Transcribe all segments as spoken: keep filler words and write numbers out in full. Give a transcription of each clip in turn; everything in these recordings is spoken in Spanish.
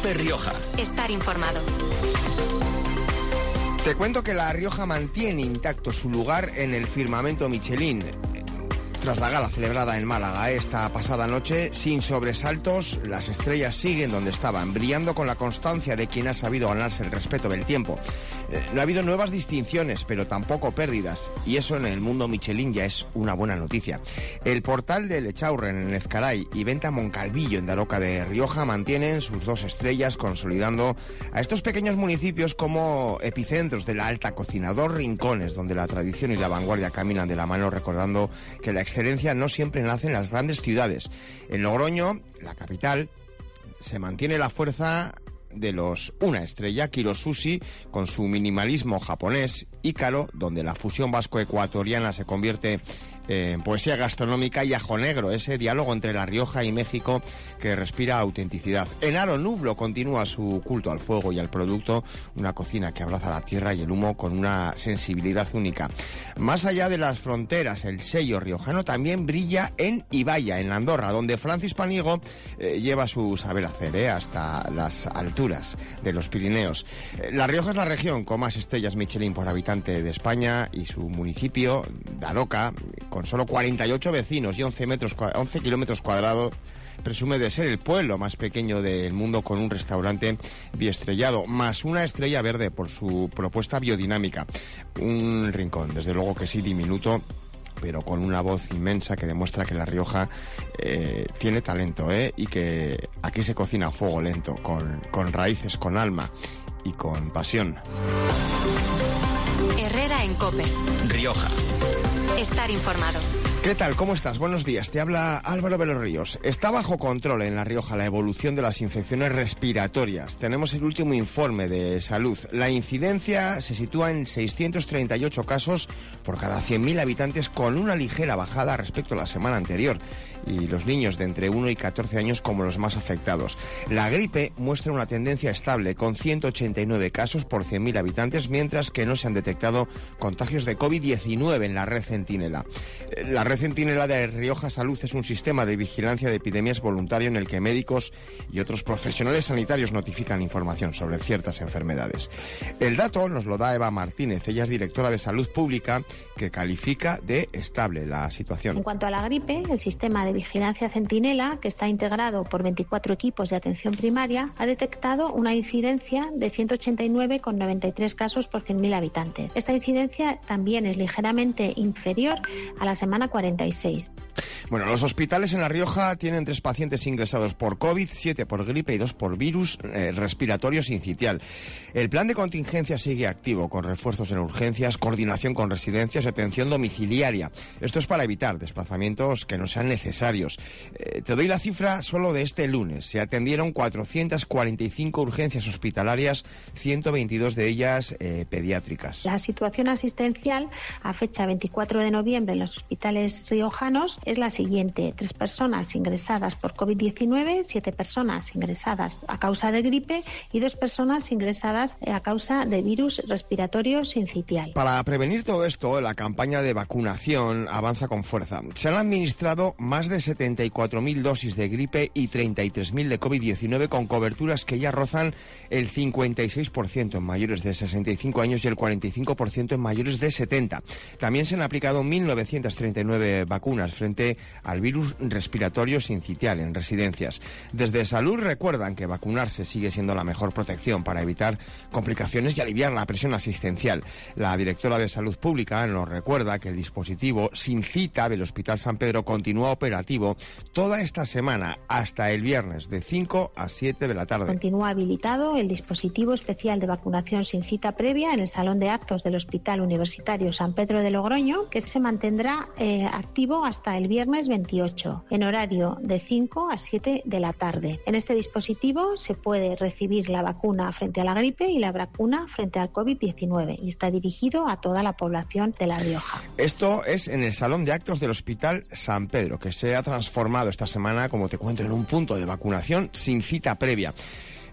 COPE Rioja. Estar informado. Te cuento que La Rioja mantiene intacto su lugar en el firmamento Michelin. Tras la gala celebrada en Málaga esta pasada noche, sin sobresaltos, las estrellas siguen donde estaban, brillando con la constancia de quien ha sabido ganarse el respeto del tiempo. Eh, no ha habido nuevas distinciones, pero tampoco pérdidas, y eso en el mundo Michelin ya es una buena noticia. El portal de Lechaurren en Ezcaray y Venta Moncalvillo en Daroca de Rioja mantienen sus dos estrellas, consolidando a estos pequeños municipios como epicentros de la alta cocina, dos rincones donde la tradición y la vanguardia caminan de la mano, recordando que la excelencia no siempre nace en las grandes ciudades. En Logroño, la capital, se mantiene la fuerza de los una estrella, Kiro Sushi, con su minimalismo japonés, Ícaro, donde la fusión vasco-ecuatoriana se convierte en poesía gastronómica, y Ajo Negro, ese diálogo entre La Rioja y México que respira autenticidad. En Aro Nublo continúa su culto al fuego y al producto, una cocina que abraza la tierra y el humo con una sensibilidad única. Más allá de las fronteras, el sello riojano también brilla en Ibaya, en Andorra, donde Francis Paniego eh, lleva su saber hacer eh, hasta las alturas de los Pirineos. Eh, la Rioja es la región con más estrellas Michelin por habitante de España, y su municipio, Daroca, con solo cuarenta y ocho vecinos y once, metros, once kilómetros cuadrados, presume de ser el pueblo más pequeño del mundo, con un restaurante biestrellado, más una estrella verde por su propuesta biodinámica. Un rincón, desde luego que sí, diminuto, pero con una voz inmensa que demuestra que La Rioja eh, tiene talento, ¿eh? Y que aquí se cocina a fuego lento, con, con raíces, con alma y con pasión. Herrera en COPE Rioja. Estar informado. ¿Qué tal? ¿Cómo estás? Buenos días. Te habla Álvaro de los Ríos. Está bajo control en La Rioja la evolución de las infecciones respiratorias. Tenemos el último informe de salud. La incidencia se sitúa en seiscientos treinta y ocho casos por cada cien mil habitantes, con una ligera bajada respecto a la semana anterior, y los niños de entre uno y catorce años como los más afectados. La gripe muestra una tendencia estable, con ciento ochenta y nueve casos por cien mil habitantes, mientras que no se han detectado contagios de COVID diecinueve en la red Centinela. La red Centinela de Rioja Salud es un sistema de vigilancia de epidemias voluntario en el que médicos y otros profesionales sanitarios notifican información sobre ciertas enfermedades. El dato nos lo da Eva Martínez. Ella es directora de Salud Pública, que califica de estable la situación. En cuanto a la gripe, el sistema de vigilancia Centinela, que está integrado por veinticuatro equipos de atención primaria, ha detectado una incidencia de ciento ochenta y nueve coma noventa y tres casos por cien mil habitantes. Esta incidencia también es ligeramente inferior a la semana cuarenta y seis. Bueno, los hospitales en La Rioja tienen tres pacientes ingresados por COVID, siete por gripe y dos por virus eh, respiratorio sincitial. El plan de contingencia sigue activo, con refuerzos en urgencias, coordinación con residencias y atención domiciliaria. Esto es para evitar desplazamientos que no sean necesarios. Eh, te doy la cifra solo de este lunes. Se atendieron cuatrocientas cuarenta y cinco urgencias hospitalarias, ciento veintidós de ellas eh, pediátricas. La situación asistencial a fecha veinticuatro de noviembre en los hospitales riojanos es la siguiente: tres personas ingresadas por COVID diecinueve, siete personas ingresadas a causa de gripe y dos personas ingresadas a causa de virus respiratorio sincitial. Para prevenir todo esto, la campaña de vacunación avanza con fuerza. Se han administrado más de setenta y cuatro mil dosis de gripe y treinta y tres mil de COVID diecinueve, con coberturas que ya rozan el cincuenta y seis por ciento en mayores de sesenta y cinco años y el cuarenta y cinco por ciento en mayores de setenta. También se han aplicado mil novecientas treinta y nueve vacunas frente al virus respiratorio sincitial en residencias. Desde Salud recuerdan que vacunarse sigue siendo la mejor protección para evitar complicaciones y aliviar la presión asistencial. La directora de Salud Pública nos recuerda que el dispositivo Sin Cita del Hospital San Pedro continúa operativo toda esta semana hasta el viernes de cinco a siete de la tarde. Continúa habilitado el dispositivo especial de vacunación sin cita previa en el Salón de Actos del Hospital Universitario San Pedro de Logroño, que se mantendrá eh, activo hasta el viernes veintiocho, en horario de cinco a siete de la tarde. En este dispositivo se puede recibir la vacuna frente a la gripe y la vacuna frente al COVID diecinueve, y está dirigido a toda la población de La Rioja. Esto es en el Salón de Actos del Hospital San Pedro, que se ha transformado esta semana, como te cuento, en un punto de vacunación sin cita previa.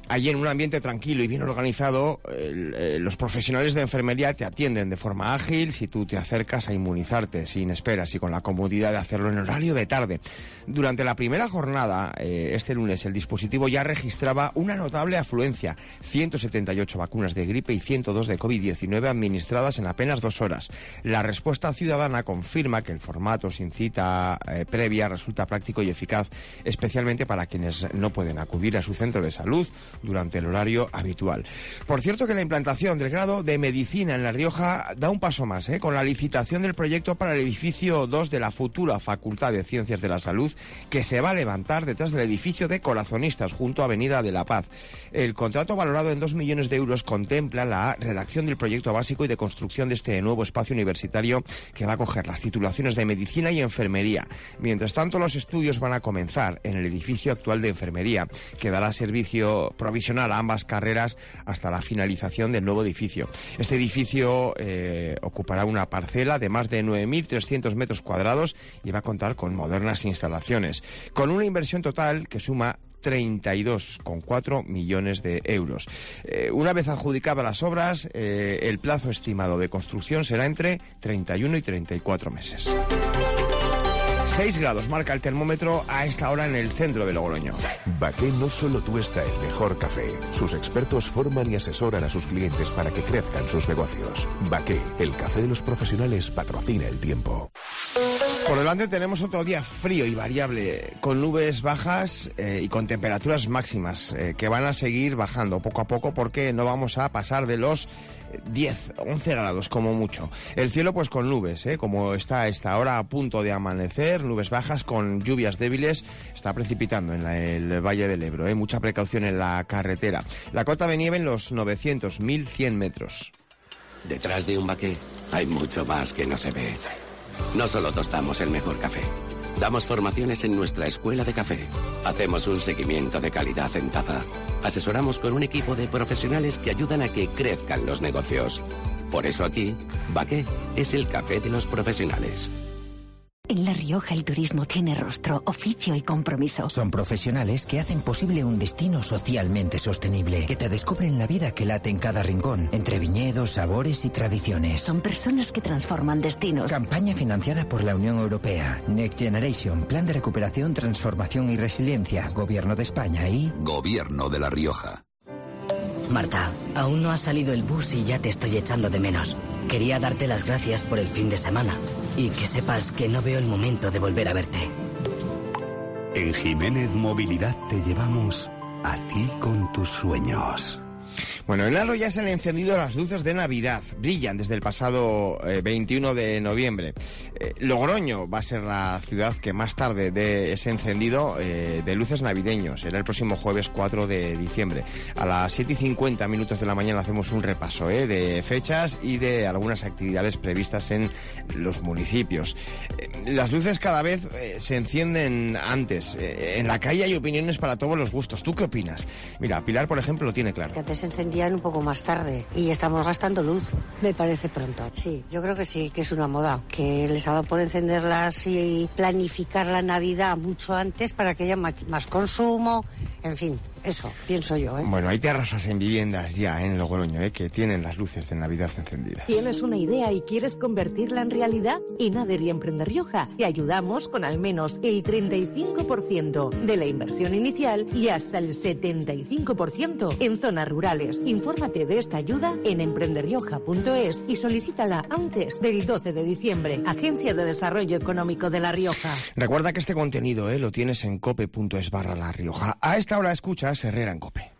Allí, en un ambiente tranquilo y bien organizado, el, eh, los profesionales de enfermería te atienden de forma ágil si tú te acercas a inmunizarte sin esperas y con la comodidad de hacerlo en horario de tarde. Durante la primera jornada, eh, este lunes, el dispositivo ya registraba una notable afluencia. ciento setenta y ocho vacunas de gripe y ciento dos de COVID diecinueve administradas en apenas dos horas. La respuesta ciudadana confirma que el formato sin cita eh, previa resulta práctico y eficaz, especialmente para quienes no pueden acudir a su centro de salud durante el horario habitual. Por cierto, que la implantación del grado de Medicina en La Rioja da un paso más, ¿eh? con la licitación del proyecto para el edificio dos de la futura Facultad de Ciencias de la Salud, que se va a levantar detrás del edificio de Corazonistas, junto a Avenida de la Paz. El contrato, valorado en dos millones de euros, contempla la redacción del proyecto básico y de construcción de este nuevo espacio universitario que va a acoger las titulaciones de Medicina y Enfermería. Mientras tanto, los estudios van a comenzar en el edificio actual de Enfermería, que dará servicio provisional a ambas carreras hasta la finalización del nuevo edificio. Este edificio eh, ocupará una parcela de más de nueve mil trescientos metros cuadrados y va a contar con modernas instalaciones, con una inversión total que suma treinta y dos coma cuatro millones de euros. Eh, una vez adjudicadas las obras, eh, el plazo estimado de construcción será entre treinta y uno y treinta y cuatro meses. seis grados marca el termómetro a esta hora en el centro de Logroño. Baqué no solo tuesta el mejor café. Sus expertos forman y asesoran a sus clientes para que crezcan sus negocios. Baqué, el café de los profesionales, patrocina el tiempo. Por delante tenemos otro día frío y variable, con nubes bajas eh, y con temperaturas máximas eh, que van a seguir bajando poco a poco, porque no vamos a pasar de los diez, once grados como mucho. El cielo pues con nubes, ¿eh? como está a esta hora a punto de amanecer, nubes bajas con lluvias débiles, está precipitando en la, el Valle del Ebro, ¿eh? mucha precaución en la carretera. La cota de nieve en los novecientos, mil cien metros. Detrás de un Baqué hay mucho más que no se ve. No solo tostamos el mejor café, damos formaciones en nuestra escuela de café, hacemos un seguimiento de calidad en taza, asesoramos con un equipo de profesionales que ayudan a que crezcan los negocios. Por eso aquí, Baqué es el café de los profesionales. En La Rioja el turismo tiene rostro, oficio y compromiso. Son profesionales que hacen posible un destino socialmente sostenible, que te descubren la vida que late en cada rincón, entre viñedos, sabores y tradiciones. Son personas que transforman destinos. Campaña financiada por la Unión Europea. Next Generation, Plan de Recuperación, Transformación y Resiliencia, Gobierno de España y... Gobierno de La Rioja. Marta, aún no ha salido el bus y ya te estoy echando de menos. Quería darte las gracias por el fin de semana y que sepas que no veo el momento de volver a verte. En Jiménez Movilidad te llevamos a ti con tus sueños. Bueno, en Aro ya se han encendido las luces de Navidad. Brillan desde el pasado eh, veintiuno de noviembre. Eh, Logroño va a ser la ciudad que más tarde dé ese encendido eh, de luces navideños. Será el próximo jueves cuatro de diciembre. A las siete y cincuenta minutos de la mañana hacemos un repaso eh, de fechas y de algunas actividades previstas en los municipios. Eh, las luces cada vez eh, se encienden antes. Eh, en la calle hay opiniones para todos los gustos. ¿Tú qué opinas? Mira, Pilar, por ejemplo, lo tiene claro. Que antes se encendían un poco más tarde y estamos gastando luz. Me parece pronto. Sí, yo creo que sí, que es una moda, que les ha dado por encenderlas y planificar la Navidad mucho antes para que haya más, más consumo, en fin. Eso, pienso yo, ¿eh? Bueno, hay terrazas en viviendas ya en Logroño, ¿eh? que tienen las luces de Navidad encendidas. ¿Tienes una idea y quieres convertirla en realidad? Inader y Emprender Rioja te ayudamos con al menos el treinta y cinco por ciento de la inversión inicial y hasta el setenta y cinco por ciento en zonas rurales. Infórmate de esta ayuda en emprender rioja punto es y solicítala antes del doce de diciembre. Agencia de Desarrollo Económico de La Rioja. Recuerda que este contenido ¿eh? lo tienes en cope punto es barra La Rioja. A esta hora escuchas Herrera en COPE.